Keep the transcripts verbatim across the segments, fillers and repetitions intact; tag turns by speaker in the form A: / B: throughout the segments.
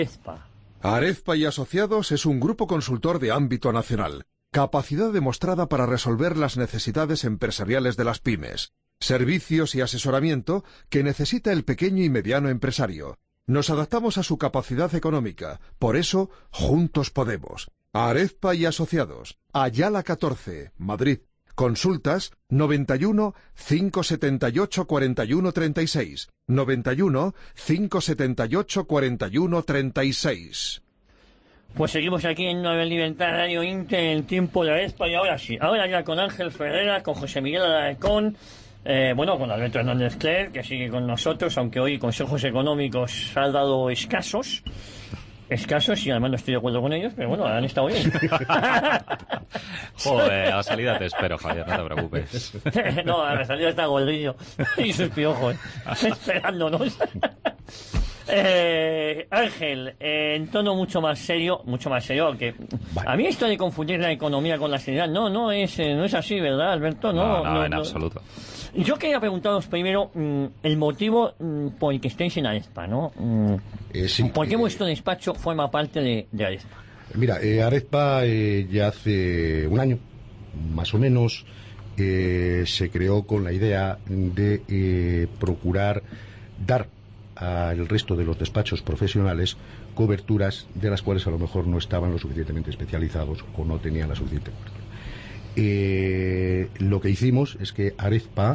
A: Arezpa.
B: Arezpa y Asociados es un grupo consultor de ámbito nacional. Capacidad demostrada para resolver las necesidades empresariales de las pymes. Servicios y asesoramiento que necesita el pequeño y mediano empresario. Nos adaptamos a su capacidad económica. Por eso, juntos podemos. Arezpa y Asociados. Ayala catorce, Madrid. Consultas noventa y uno, cinco setenta y ocho, cuarenta y uno, treinta y seis. noventa y uno, cinco setenta y ocho, cuarenta y uno, treinta y seis.
A: Pues seguimos aquí en Nueva Libertad Radio Inter, el tiempo de Arezpa, y ahora sí, ahora ya con Ángel Ferreras, con José Miguel Alarcón, eh, bueno, con Alberto Hernández Cler, que sigue con nosotros, aunque hoy consejos económicos ha dado escasos. Escasos, y además no estoy de acuerdo con ellos, pero bueno, han estado bien.
C: Joder, a la salida te espero, Javier, no te preocupes.
A: No, a la salida está Gordillo y sus piojos esperándonos. eh, Ángel, eh, en tono mucho más serio, mucho más serio, aunque vale. A mí esto de confundir la economía con la seriedad, no, no es, eh, no es así, ¿verdad, Alberto? No,
C: no, no,
A: no
C: en
A: no.
C: absoluto.
A: Yo quería preguntaros primero mmm, el motivo mmm, por el que estáis en Arezpa, ¿no? Mm,
D: eh, sí,
A: ¿Por qué
D: eh,
A: vuestro despacho forma parte de, de Arezpa?
D: Mira, eh, Arezpa eh, ya hace un año, más o menos, eh, se creó con la idea de eh, procurar dar al resto de los despachos profesionales coberturas de las cuales a lo mejor no estaban lo suficientemente especializados o no tenían la suficiente cobertura. Eh, lo que hicimos es que Arezpa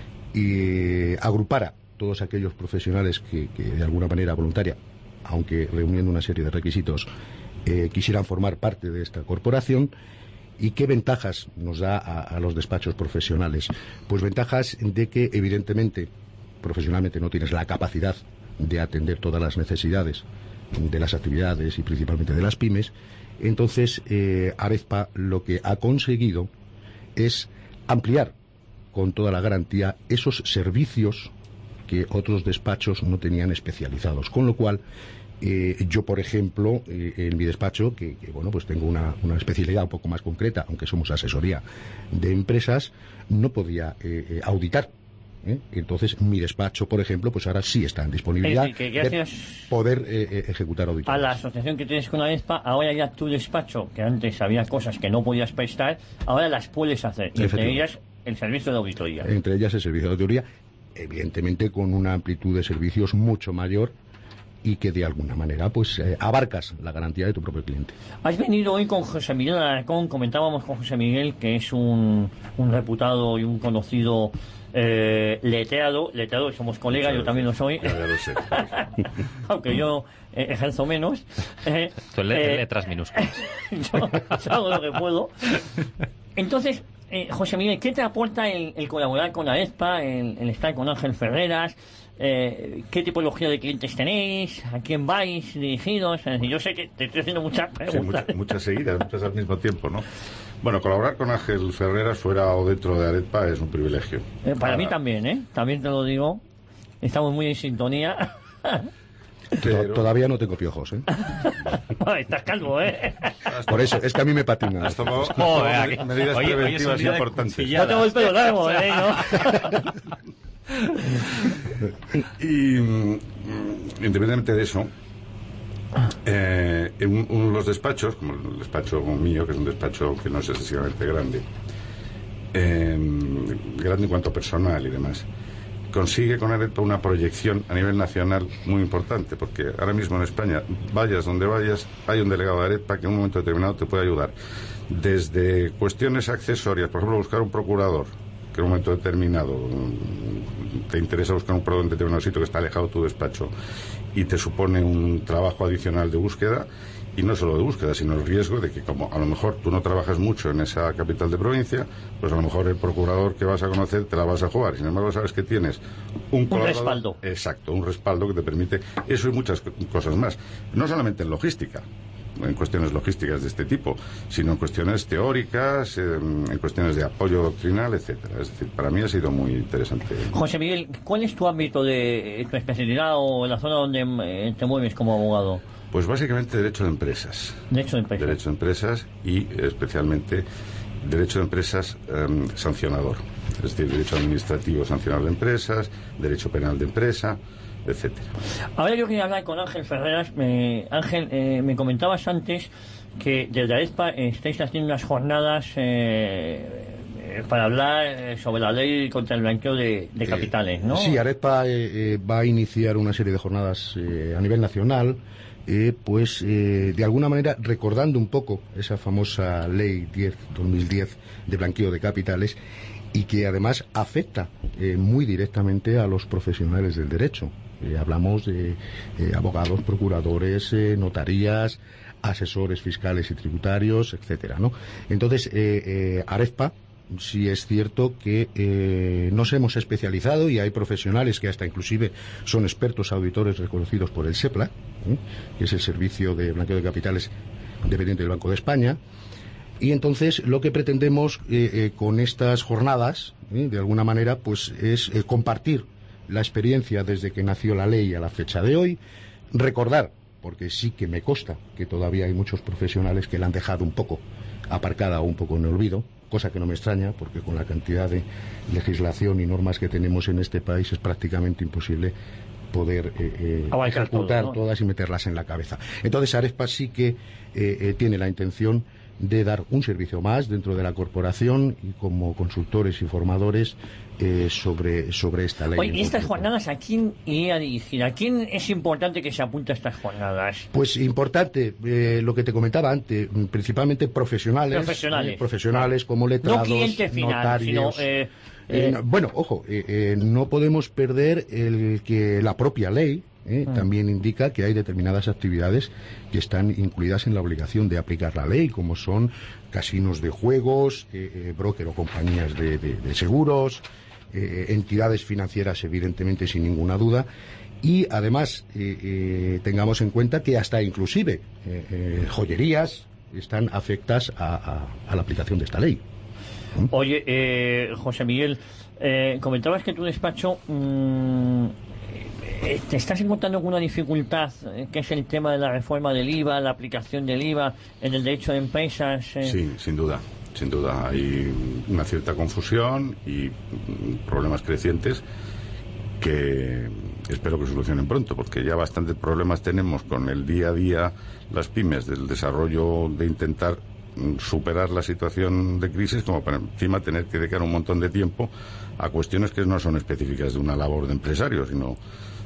D: eh, agrupara todos aquellos profesionales que, que de alguna manera voluntaria, aunque reuniendo una serie de requisitos, eh, quisieran formar parte de esta corporación. ¿Y qué ventajas nos da a, a los despachos profesionales? Pues ventajas de que evidentemente profesionalmente no tienes la capacidad de atender todas las necesidades de las actividades y principalmente de las pymes. Entonces, eh, Arezpa lo que ha conseguido es ampliar con toda la garantía esos servicios que otros despachos no tenían especializados. Con lo cual, eh, yo, por ejemplo, eh, en mi despacho, que, que bueno, pues tengo una, una especialidad un poco más concreta, aunque somos asesoría de empresas, no podía eh, eh, auditar. ¿Eh? Entonces, mi despacho, por ejemplo, pues ahora sí está en disponibilidad
A: es decir, que
D: de poder eh, ejecutar auditorías.
A: A la asociación que tienes con Arezpa, ahora ya tu despacho, que antes había cosas que no podías prestar, ahora las puedes hacer, entre ellas el servicio de auditoría.
D: Entre ellas el servicio de auditoría, evidentemente con una amplitud de servicios mucho mayor y que de alguna manera pues eh, abarcas la garantía de tu propio cliente.
A: Has venido hoy con José Miguel Alarcón, comentábamos con José Miguel que es un, un reputado y un conocido eh, letrado, letrado, somos colegas, yo también lo soy,
E: ya, ya lo sé.
A: aunque yo eh, ejerzo menos. Eh,
C: Tú le,
A: eh,
C: letras minúsculas.
A: yo, yo hago lo que puedo. Entonces, eh, José Miguel, ¿qué te aporta el, el colaborar con Arezpa, el, el estar con Ángel Ferreras? Eh, ¿Qué tipología de clientes tenéis? ¿A quién vais dirigidos? Yo sé que te estoy haciendo muchas preguntas.
E: Sí, muchas, muchas seguidas, muchas al mismo tiempo, ¿no? Bueno, colaborar con Ángel Ferreras fuera o dentro de Arezpa es un privilegio.
A: Eh, para
E: ah,
A: mí también, ¿eh? También te lo digo. Estamos muy en sintonía.
D: Pero... Todavía no tengo piojos, ¿eh?
A: Estás calvo, ¿eh?
D: Por eso, es que a mí me patina.
E: Has tomado,
C: oh,
E: tomado medidas
C: oye,
E: preventivas
C: oye,
E: importantes.
A: No tengo el pelo largo, ¿eh? ¿No?
E: Y mm, independientemente de eso, eh, en uno de los despachos, como el despacho mío, que es un despacho que no es excesivamente grande, eh, grande en cuanto a personal y demás, consigue con Arezpa una proyección a nivel nacional muy importante, porque ahora mismo en España, vayas donde vayas, hay un delegado de Arezpa que en un momento determinado te puede ayudar desde cuestiones accesorias, por ejemplo, buscar un procurador, que en un momento determinado te interesa buscar un proveedor en determinado sitio que está alejado de tu despacho y te supone un trabajo adicional de búsqueda, y no solo de búsqueda, sino el riesgo de que, como a lo mejor tú no trabajas mucho en esa capital de provincia, pues a lo mejor el procurador que vas a conocer te la vas a jugar. Sin embargo, sabes que tienes un,
A: un respaldo.
E: Exacto, un respaldo que te permite eso y muchas cosas más. No solamente en logística, en cuestiones logísticas de este tipo, sino en cuestiones teóricas, en cuestiones de apoyo doctrinal, etcétera. Es decir, para mí ha sido muy interesante.
A: José Miguel, ¿cuál es tu ámbito de tu especialidad o la zona donde eh, te mueves como abogado?
E: Pues básicamente derecho de empresas.
A: Derecho de empresas.
E: Derecho de empresas y especialmente derecho de empresas eh, sancionador. Es decir, derecho administrativo sancionador de empresas, derecho penal de empresa, etcétera.
A: Ahora yo quería hablar con Ángel Ferreras. Eh, Ángel, eh, me comentabas antes que desde Arespa estáis haciendo unas jornadas eh, para hablar sobre la ley contra el blanqueo de, de capitales, ¿no?
D: Eh, sí, Arespa eh, eh, va a iniciar una serie de jornadas eh, a nivel nacional, eh, pues eh, de alguna manera recordando un poco esa famosa ley diez barra dos mil diez de blanqueo de capitales, y que además afecta eh, muy directamente a los profesionales del derecho. Eh, hablamos de eh, abogados, procuradores, eh, notarías, asesores fiscales y tributarios, etcétera, ¿no? Entonces, eh, eh, Arespa sí es cierto que eh, nos hemos especializado y hay profesionales que hasta inclusive son expertos auditores reconocidos por el SEPLA, ¿eh? que es el Servicio de Blanqueo de Capitales dependiente del Banco de España. Y entonces lo que pretendemos eh, eh, con estas jornadas, ¿eh? de alguna manera, pues es eh, compartir la experiencia desde que nació la ley a la fecha de hoy, recordar, porque sí que me consta que todavía hay muchos profesionales que la han dejado un poco aparcada o un poco en el olvido, cosa que no me extraña, porque con la cantidad de legislación y normas que tenemos en este país es prácticamente imposible poder eh, eh, ejecutar todo, ¿no? todas y meterlas en la cabeza. Entonces Arespa sí que eh, eh, tiene la intención de dar un servicio más dentro de la corporación y como consultores y formadores eh, sobre, sobre esta ley.
A: Oye, ¿y estas jornadas a quién iría dirigida? ¿A quién es importante que se apunte a estas jornadas?
D: Pues importante, eh, lo que te comentaba antes, principalmente profesionales,
A: profesionales,
D: eh, profesionales como letrados,
A: no cliente final,
D: notarios.
A: Sino, eh,
D: eh, no, bueno, ojo, eh, eh, no podemos perder el que la propia ley ¿Eh? Mm. también indica que hay determinadas actividades que están incluidas en la obligación de aplicar la ley, como son casinos de juegos, eh, eh, broker o compañías de, de, de seguros, eh, entidades financieras, evidentemente, sin ninguna duda. Y además eh, eh, tengamos en cuenta que hasta inclusive eh, eh, joyerías están afectas a, a, a la aplicación de esta ley. ¿Mm?
A: Oye, eh, José Miguel, eh, comentabas que tu despacho mmm, te estás encontrando con una dificultad, eh, que es el tema de la reforma del I V A, la aplicación del I V A en el derecho de empresas. Eh.
E: Sí, sin duda, sin duda. Hay una cierta confusión y problemas crecientes que espero que solucionen pronto, porque ya bastantes problemas tenemos con el día a día las pymes del desarrollo de intentar superar la situación de crisis, como para encima tener que dedicar un montón de tiempo a cuestiones que no son específicas de una labor de empresario, sino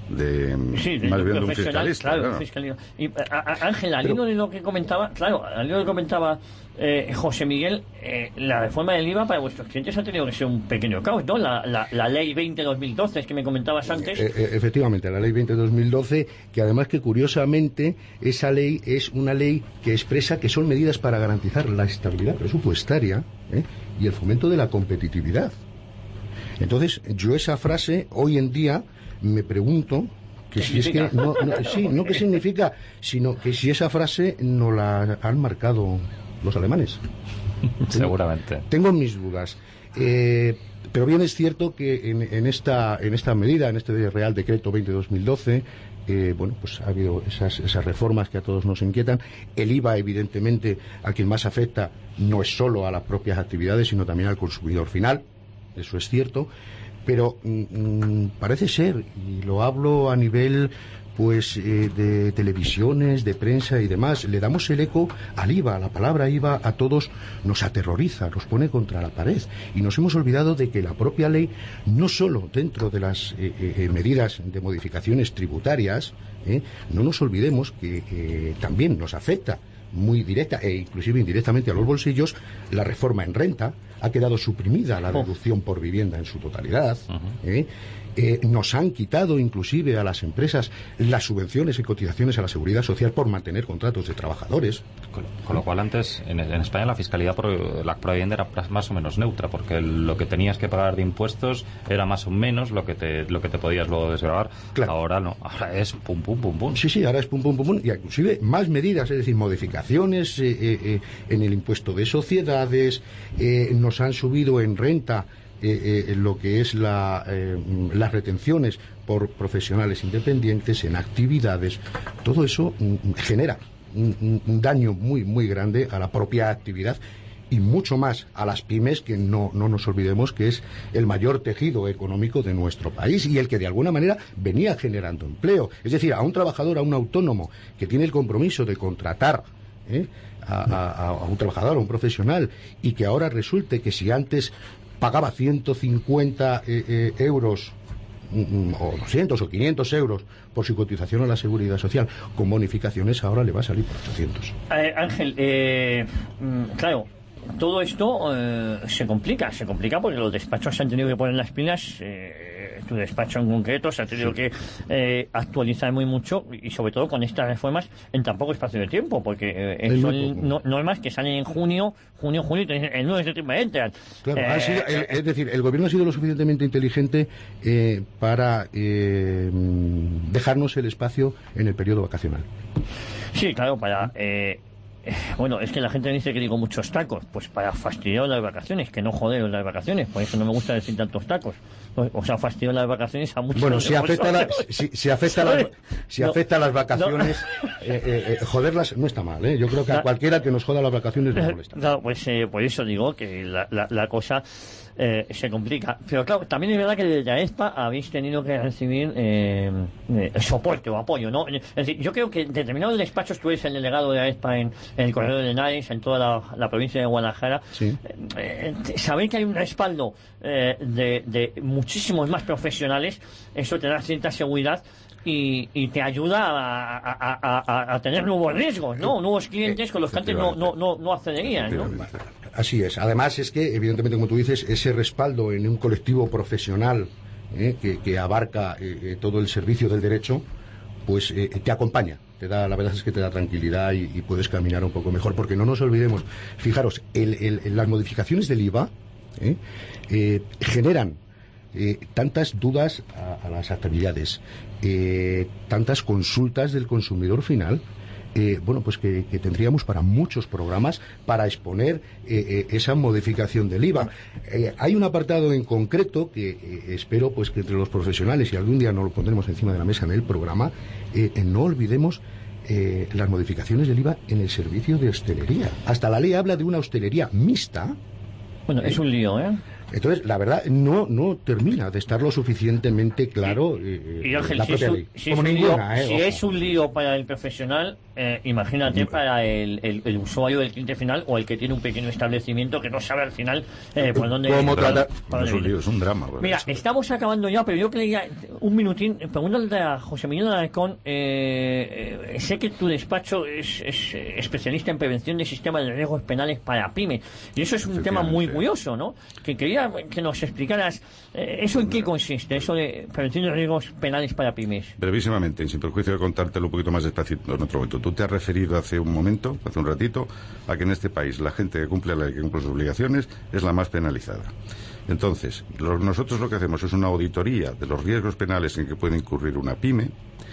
E: de
A: sí, de
E: más bien de un fiscalista.
A: Claro,
E: claro.
A: Fiscalía. Y Ángela, al hilo de lo que comentaba, claro, al hilo de lo que comentaba eh, José Miguel, eh, la reforma del I V A para vuestros clientes ha tenido que ser un pequeño caos, ¿no? La, la, la ley veinte barra dos mil doce, es que me comentabas antes.
D: Eh, eh, efectivamente, la ley veinte barra dos mil doce, que además que curiosamente esa ley es una ley que expresa que son medidas para garantizar la estabilidad presupuestaria ¿eh? y el fomento de la competitividad. Entonces, yo esa frase hoy en día me pregunto que si es que no, no, sí, no qué significa, sino que si esa frase no la han marcado los alemanes.
C: Seguramente.
D: Tengo mis dudas. Eh, pero bien es cierto que en, en esta en esta medida, en este Real Decreto veinte barra dos mil doce, eh, bueno, pues ha habido esas, esas reformas que a todos nos inquietan. El I V A, evidentemente, a quien más afecta no es solo a las propias actividades, sino también al consumidor final. Eso es cierto. Pero mmm, parece ser, y lo hablo a nivel pues eh, de televisiones, de prensa y demás, le damos el eco al I V A. La palabra I V A a todos nos aterroriza, nos pone contra la pared. Y nos hemos olvidado de que la propia ley, no solo dentro de las eh, eh, medidas de modificaciones tributarias, eh, no nos olvidemos que eh, también nos afecta muy directa e inclusive indirectamente a los bolsillos. La reforma en renta, ha quedado suprimida la deducción por vivienda en su totalidad. Uh-huh. ¿eh? Eh, nos han quitado inclusive a las empresas las subvenciones y cotizaciones a la seguridad social por mantener contratos de trabajadores.
C: Con, con lo cual antes en, en España la fiscalidad por la provienda era más o menos neutra, porque lo que tenías que pagar de impuestos era más o menos lo que te lo que te podías luego desgravar. Claro. Ahora no, ahora es pum pum pum pum.
D: Sí, sí, ahora es pum pum pum pum y inclusive más medidas, es decir, modificaciones eh, eh, en el impuesto de sociedades, eh, nos han subido en renta Eh, eh, lo que es la, eh, las retenciones por profesionales independientes en actividades. Todo eso mm, genera un, un daño muy muy grande a la propia actividad y mucho más a las pymes, que no, no nos olvidemos que es el mayor tejido económico de nuestro país y el que de alguna manera venía generando empleo. Es decir, a un trabajador, a un autónomo que tiene el compromiso de contratar ¿eh? a, a, a un trabajador, a un profesional, y que ahora resulte que si antes pagaba ciento cincuenta eh, eh, euros o doscientos o quinientos euros por su cotización a la Seguridad Social, con bonificaciones ahora le va a salir por ochocientos.
A: Eh, Ángel, eh, claro, todo esto eh, se complica, se complica porque los despachos se han tenido que poner las pilas, eh, tu despacho en concreto se ha tenido sí. que eh, actualizar muy mucho, y sobre todo con estas reformas en tan poco espacio de tiempo, porque eh, son no, normas que salen en junio, junio, julio, y el nueve de septiembre entran.
D: Claro,
A: eh,
D: ha sido, el, es decir, el gobierno ha sido lo suficientemente inteligente eh, para eh, dejarnos el espacio en el periodo vacacional.
A: Sí, claro, para... Eh, Bueno, es que la gente dice que digo muchos tacos, pues para fastidiar las vacaciones, que no joder las vacaciones, por eso no me gusta decir tantos tacos. O sea, fastidiar las vacaciones a muchos.
D: Bueno, si afecta, la, si, si afecta, las, si no, afecta las vacaciones, no. eh, eh, eh, joderlas no está mal, ¿eh? Yo creo que a cualquiera que nos joda las vacaciones le molesta.
A: No, pues eh, por eso digo que la, la, la cosa eh, se complica. Pero claro, también es verdad que desde la ESPA habéis tenido que recibir eh, eh, soporte o apoyo, ¿no? Es decir, yo creo que en determinados despachos, tú eres el delegado de la ESPA en, en el Corredor de Henares, en toda la, la provincia de Guadalajara. Sí. Eh, eh, saber que hay un respaldo eh, de, de muchísimos más profesionales, eso te da cierta seguridad. Y, y te ayuda a, a, a, a tener nuevos riesgos, ¿no? Nuevos clientes con los que antes no, no, no, no accederían, ¿no?
D: Así es. Además es que, evidentemente, como tú dices, ese respaldo en un colectivo profesional eh, que, que abarca eh, todo el servicio del derecho, pues eh, te acompaña. Te da, la verdad es que te da tranquilidad y, y puedes caminar un poco mejor, porque no nos olvidemos, fijaros, el, el, las modificaciones del I V A eh, eh, generan Eh, tantas dudas a, a las actividades, eh, tantas consultas del consumidor final, eh, bueno, pues que, que tendríamos para muchos programas para exponer eh, eh, esa modificación del I V A. Eh, hay un apartado en concreto que eh, espero pues que entre los profesionales, y algún día nos lo pondremos encima de la mesa en el programa, eh, eh, no olvidemos eh, las modificaciones del I V A en el servicio de hostelería. Hasta la ley habla de una hostelería mixta.
A: Bueno, es un lío, ¿eh?
D: Entonces, la verdad, no no termina de estar lo suficientemente claro eh,
A: y, Ángel,
D: la
A: si
D: propia
A: es un,
D: ley.
A: Si,
D: Como
A: es,
D: ninguna,
A: un lío,
D: eh,
A: si es un lío para el profesional, eh, imagínate para el, el, el usuario del cliente final o el que tiene un pequeño establecimiento que no sabe al final eh, por dónde...
D: ¿Cómo tratar?
E: No es un lío, es un drama. ¿Verdad?
A: Mira, estamos acabando ya, pero yo quería un minutín, pregúntale a José Miguel Alarcón, eh, eh, sé que tu despacho es, es especialista en prevención de sistemas de riesgos penales para pymes, y eso es un tema muy curioso, ¿no? Que quería que nos explicaras eh, eso en qué consiste, eso de prevención de riesgos penales para pymes.
E: Brevísimamente, sin perjuicio de contártelo un poquito más despacito en otro momento. Tú te has referido hace un momento, hace un ratito, a que en este país la gente que cumple la ley, que cumple sus obligaciones, es la más penalizada. Entonces, lo, nosotros lo que hacemos es una auditoría de los riesgos penales en que puede incurrir una pyme,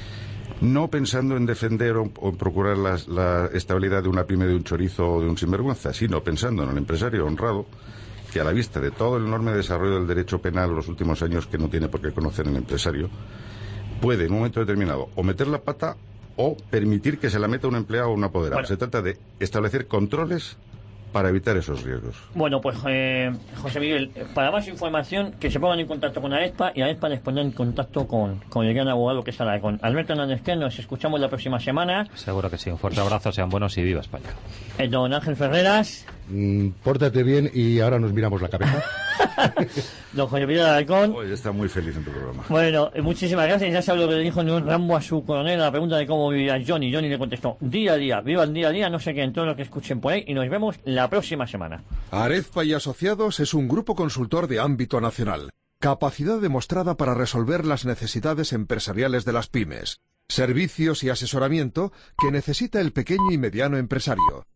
E: no pensando en defender o, o en procurar la, la estabilidad de una pyme de un chorizo o de un sinvergüenza, sino pensando en el empresario honrado, que a la vista de todo el enorme desarrollo del derecho penal en los últimos años, que no tiene por qué conocer el empresario, puede en un momento determinado o meter la pata o permitir que se la meta un empleado o un apoderado. Bueno. Se trata de establecer controles para evitar esos riesgos.
A: Bueno, pues eh, José Miguel, para más información, que se pongan en contacto con AESPA, y AESPA les pondrá en contacto con, con el gran abogado que estará con Alberto Hernández, que nos escuchamos la próxima semana.
C: Seguro que sí. Un fuerte abrazo, sean buenos y viva España.
A: Eh, don Ángel Ferreras.
D: Mm, pórtate bien y ahora nos miramos la cabeza.
A: Don José Miguel Alarcón.
E: Hoy está muy feliz en tu programa.
A: Bueno, eh, muchísimas gracias. Ya sabes lo que le dijo Rambo a su coronel, la pregunta de cómo vivía Johnny. Johnny le contestó, día a día, vivan día a día, no sé qué, en todo lo que escuchen por ahí, y nos vemos la próxima semana.
B: AREZPA y Asociados es un grupo consultor de ámbito nacional. Capacidad demostrada para resolver las necesidades empresariales de las pymes. Servicios y asesoramiento que necesita el pequeño y mediano empresario.